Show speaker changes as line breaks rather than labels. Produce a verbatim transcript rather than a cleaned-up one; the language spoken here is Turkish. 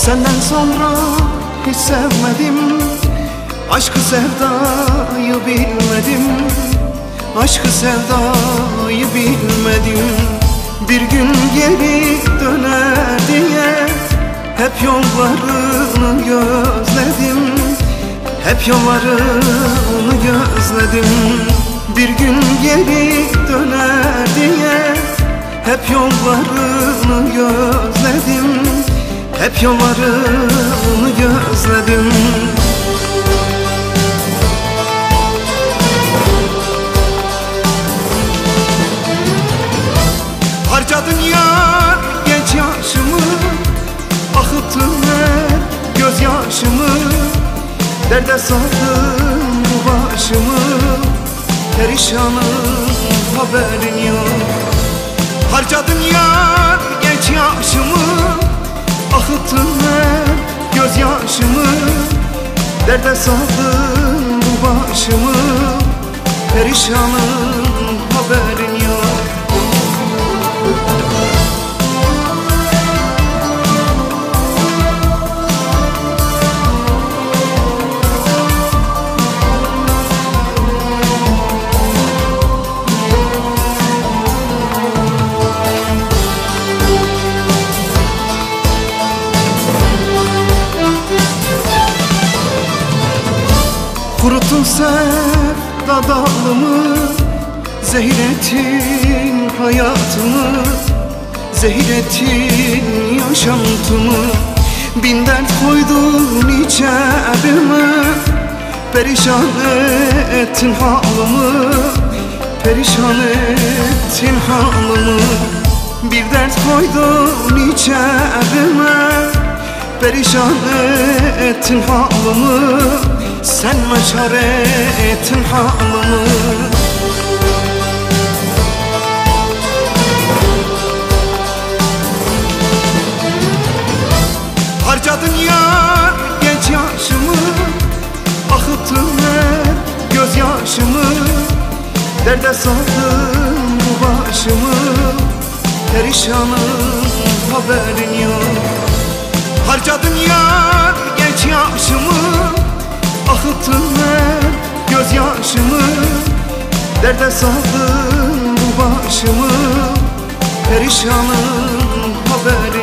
Senden sonra hiç sevmedim, aşkı sevdayı bilmedim, aşkı sevdayı bilmedim. Bir gün geri döner diye hep yollarını gözledim, hep yollarını gözledim. Bir gün geri döner diye hep yollarını gözledim, hep yollarını gözledim. Harcadın yar genç yaşımı, akıttın hep gözyaşımı, derde saldın bu başımı, perişanım haberin yok. Harcadın yar genç yaşımı, akıttın hep gözyaşımı, derde saldın bu başımı, perişanım haberin yok. Kuruttun sevda dalımı, zehir ettin hayatımı, zehir ettin yaşantımı. Bin dert koydun içerime, perişan ettin halımı, perişan ettin halımı. Bir dert koydun içerime, perişan ettin halımı, sen meşare ettin halımı. Harcadın yar genç yaşımı, akıttın hep gözyaşımı, derde saldın bu başımı, perişanım haberin yok. Harcadın yar genç yaşımı, akıttın hep gözyaşımı, derde saldın bu başımı, perişanım haberin